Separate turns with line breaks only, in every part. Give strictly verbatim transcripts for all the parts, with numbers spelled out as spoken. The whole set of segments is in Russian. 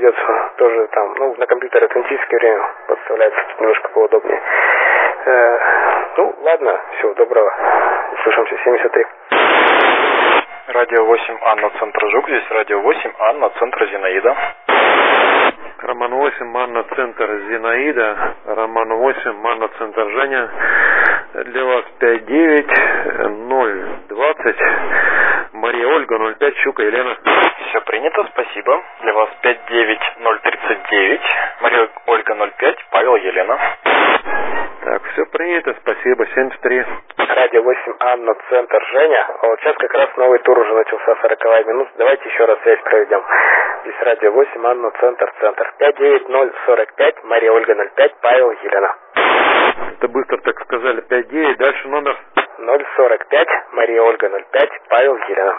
придется тоже там, ну, на компьютере атлантическое время подставляется немножко поудобнее. Э, ну, ладно, всего доброго. Слышимся, семьдесят три.
Радио восемь, Анна, центр Жук. Здесь радио восемь, Анна, центр Зинаида.
Роман восемь, Анна, центр Зинаида. Роман восемь, Анна, центр Женя. Для вас пять девять ноль двадцать. Мария Ольга, ноль пять, Щука Елена.
Все принято, спасибо. Для вас пять девять ноль тридцать девять. Мария Ольга, ноль пять, Павел, Елена.
Так, все принято, спасибо, семьдесят три.
Радио восемь, Анна, центр Женя. А вот сейчас как раз новый тур уже начался, сороковая минута. Давайте еще раз связь проведем. Здесь радио восемь, Анна, центр, центр. пять девять ноль сорок пять, Мария Ольга, ноль пять, Павел, Елена.
Это быстро так сказали, пять девять, дальше номер?
ноль сорок пять, Мария Ольга, ноль пять, Павел, Елена.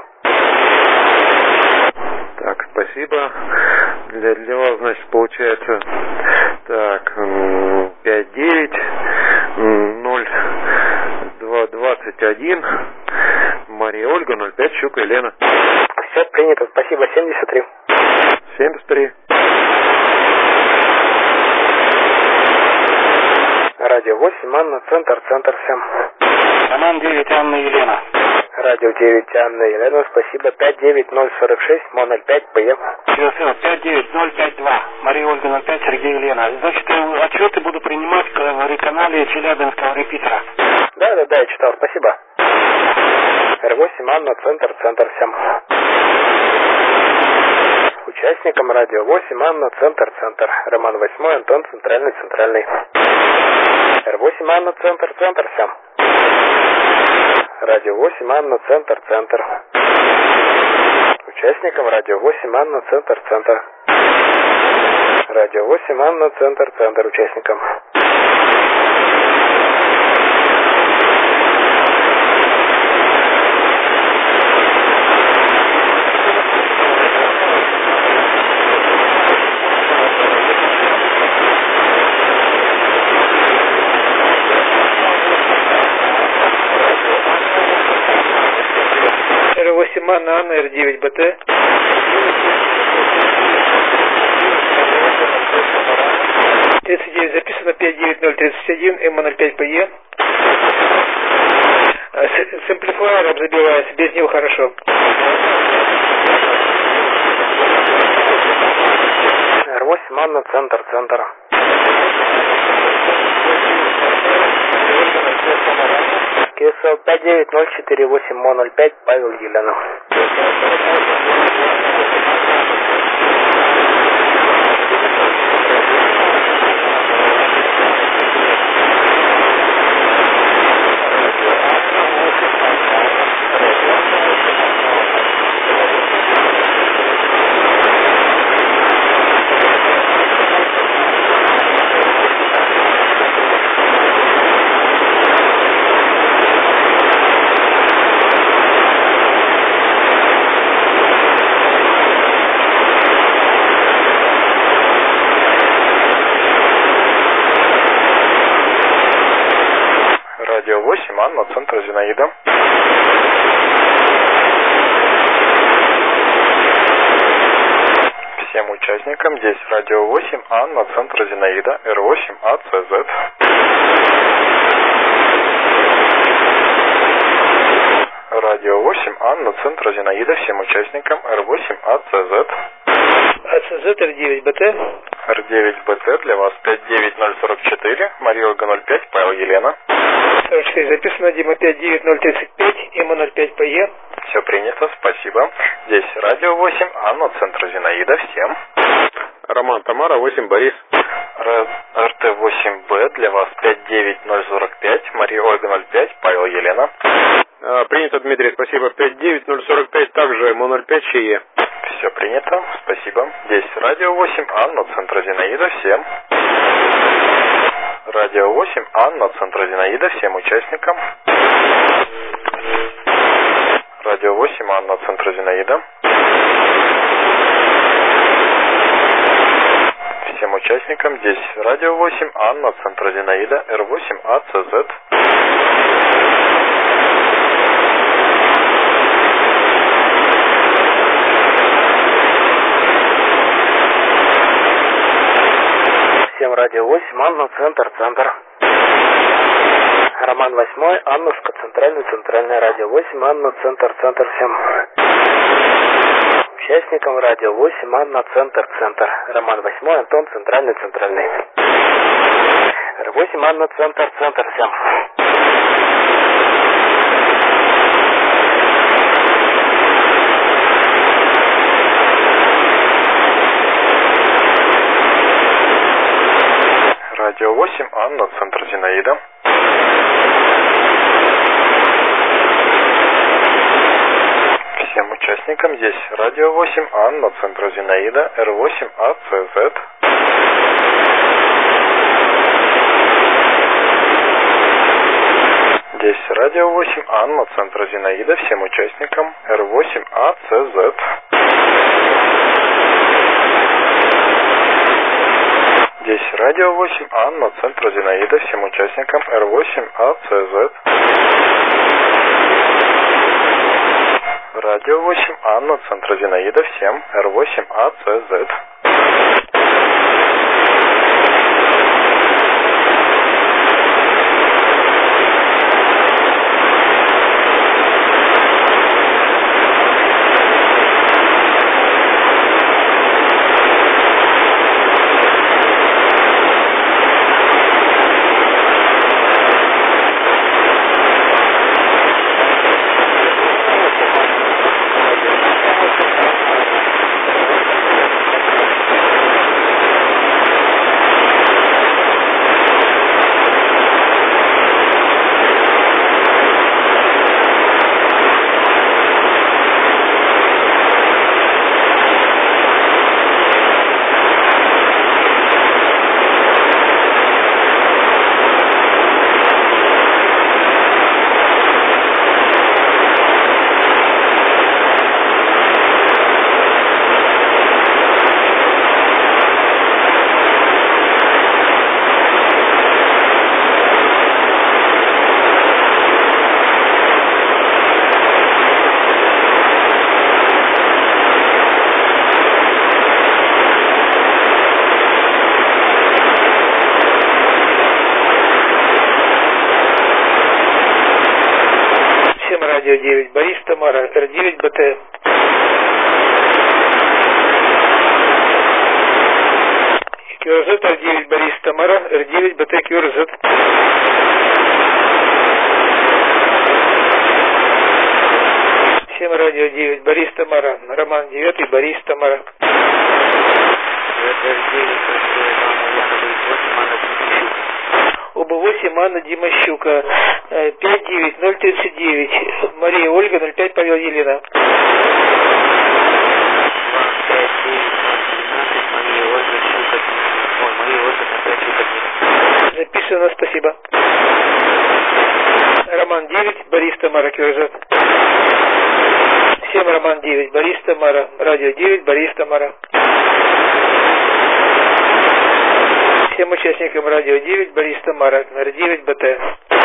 Так, спасибо. Для, для вас, значит, получается, так, пять девять ноль двадцать один, Мария Ольга, ноль пять, Щука Елена.
Все принято, спасибо, семьдесят три.
семьдесят три.
Радио восемь, Анна, центр, центр, всем.
Роман девять, Анна, Елена.
Радио девять, Анна, Елена, спасибо, пять девять ноль сорок шесть, Мо ноль пять, ПЕ.
Все, все, пять девять ноль пять два, Мария Ольга, ноль пять, Сергей, Елена. Значит, отчеты буду принимать в реканале Челябинского репитера.
Да, да, да, я читал, спасибо. эр восемь, Анна, центр, центр, всем. Участникам радио восемь, Анна, центр, центр. Роман восьмой, Антон, центральный, центральный. эр восемь, Анна, центр, центр, всем. Радио восемь, Анна, центр, центр. Участникам радио восемь, Анна, центр, центр. Радио восемь, Анна, центр, центр. Участникам.
эр восемь, Анна, Анна, эр девять, БТ. тридцать девять записано, пять девять ноль тридцать один, М ноль пять, ПЕ. С амплифайером забивается, без него хорошо.
эр восемь, Анна, центр, центр. КСЛ пять девять ноль четыре восемь, Мо ноль пять, Павел, Елена.
Радио восемь, Анна, центр Зинаида. Всем участникам здесь радио восемь, Анна, центр Зинаида, эр восемь, АЦЗ. Радио восемь, Анна, центр Зинаида, всем участникам эр восемь, АЦЗ.
АЦЗ, эр девять, БТ.
эр девять, БТ, для вас пять девять ноль сорок четыре, Мария Ольга, ноль пять, Павел, Елена.
сорок четыре записано, Дима, пять девять ноль тридцать пять, М ноль пять, ПЕ.
Все принято, спасибо. Здесь радио восемь, Анна, центр Зинаида, всем.
Роман, Тамара, восемь, Борис.
эр тэ восемь бэ, для вас пять девять ноль сорок пять, Мария Ольга, ноль пять, Павел, Елена.
А, принято, Дмитрий, спасибо. пять девять ноль сорок пять, также Мо ноль пять, ЧЕ.
Все принято, спасибо. Здесь радио восемь, Анна, центр Зинаида, всем. Радио восемь, Анна, центр Зинаида, всем участникам. Радио восемь, Анна, центр Зинаида. Всем участникам здесь радио восемь, Анна, центр Зинаида, эр восемь, АЦЗ.
радио восемь, Анна, центр, центр. Роман восьмой, Аннушка, центральный, центральное радио восемь, Анна, центр, центр всем. Участникам радио восемь, Анна, центр, центр. Роман восьмой, Антон, центральный, центральный. эр восемь, Анна, центр, центр всем.
Радио восемь, Анна, центр Зинаида. Всем участникам здесь радио восемь, Анна, центр Зинаида, эр восемь, а цэ зет. Здесь радио восемь, Анна, центр Зинаида, всем участникам эр восемь, а цэ зет. Здесь радио восемь, Анна, центр Зинаида, всем участникам эр восемь, а цэ зет. Радио восемь, Анна, центр Зинаида, всем эр восемь, а цэ зет.
девять, Борис, Тамара, эр девять, бэ тэ. кью эр зет, эр девять, Борис, Тамара, эр девять, бэ тэ, кью эр зет. Всем радио девять, Борис, Тамара, Роман девять, Борис, Тамара. Оба восемь, Анна, Дима, Щука. пять девять ноль тридцать девять. Мария, Ольга, ноль пять, Павел, Елена. Записано, спасибо. Роман девять, Борис, Тамара, кью эр зет. Всем Роман девять, Борис, Тамара, радио девять, Борис, Тамара. Всем участникам радио девять, Борис, Тамара, эр девять, бэ тэ.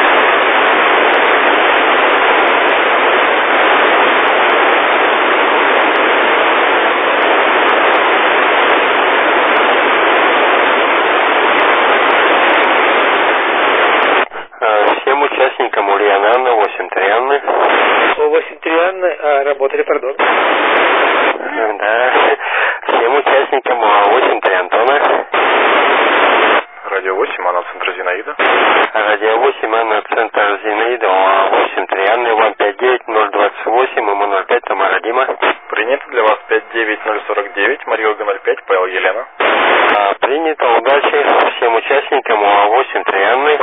Всем участникам Ульяна Анна, восемь три Анны.
О, восемь три Анны, а, работали, пардон.
Да. Всем участникам восемь три Антона.
Радио восемь, Анна, центр Зинаида.
Радио восемь, Анна, центр Зинаида, восемь три Анны, вам пять девять ноль двадцать восемь, ему ноль пять, Тамара, Дима.
Принято для вас пять девять ноль сорок девять, Мария Ольга ноль пять, Павел, Елена.
А, принято, удачи всем участникам восемь три Анны.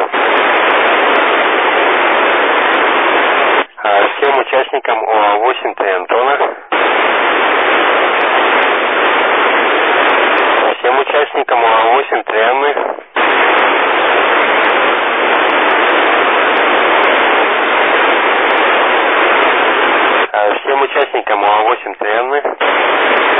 А, всем участникам восемь три Антона. Всем участникам восемь три Анны. Всем участникам восемь три Анны.